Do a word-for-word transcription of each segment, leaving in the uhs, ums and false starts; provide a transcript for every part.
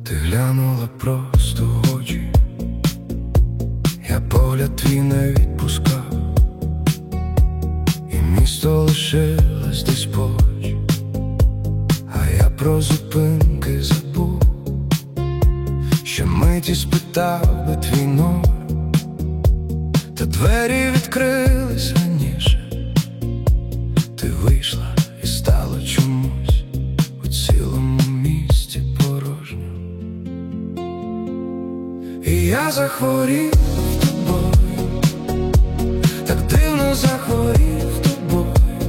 Ти глянула просто в очі, я погляд твій не відпускав, і місто лишилось десь поруч, а я про зупинки забув. Ще миті спитав би твій номер, та двері відкрились раніше. Ти вийшла і стало чомусь у цілому місті порожньо. І я захворів тобою, так дивно захворів тобою,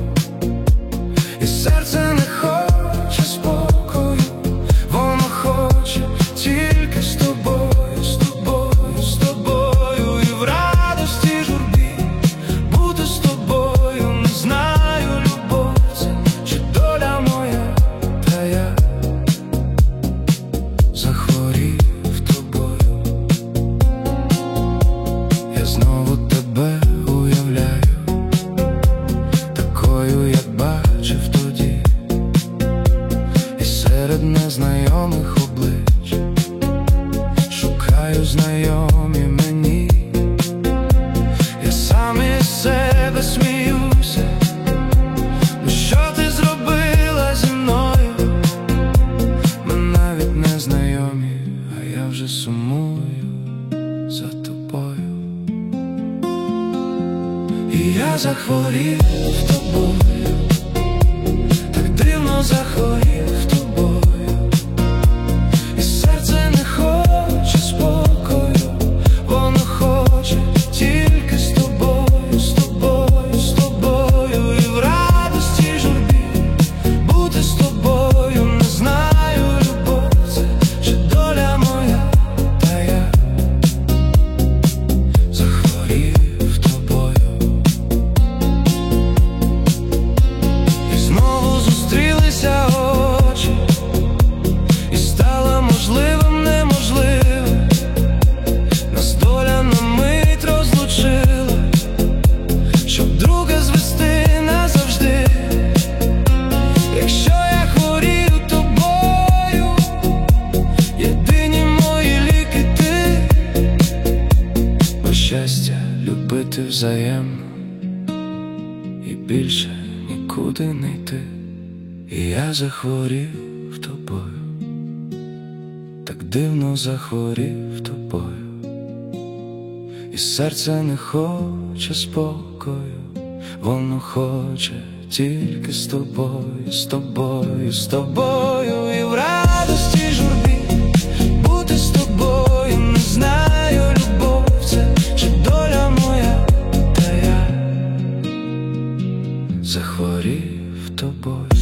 і серце не хоче спокою, воно хоче тільки з тобою, з тобою, з тобою. І в радості журбі бути з тобою. Не знаю, любов це чи доля моя, та я захворів тобою. Я знову тебе уявляю, такою, як бачив тоді, і серед незнайомих облич шукаю знайомі мені. Я сам із себе сміюся, ну що ти зробила зі мною? Ми навіть не знайомі, а я вже сумую за тобою. І я захворів тобою, так дивно захворів тобою, і серце не хоче спокою, воно хоче тільки з тобою, з тобою, з тобою. І в радості журбі бути з тобою. Не знаю, любов це чи доля моя, та я захворів тобою. І знову зустрілися очі, і стало можливим неможливе. Нас доля на мить розлучила, щоб друга звести назавжди. Якщо я хворію тобою, єдині мої ліки ти, бо щастя любити взаємно і більше нікуди не йти. І я захворів тобою, так дивно захворів тобою, і серце не хоче спокою, воно хоче тільки з тобою, з тобою, з тобою. І в радості журбі бути з тобою. Не знаю, любов це чи доля моя, та я захворів тобою.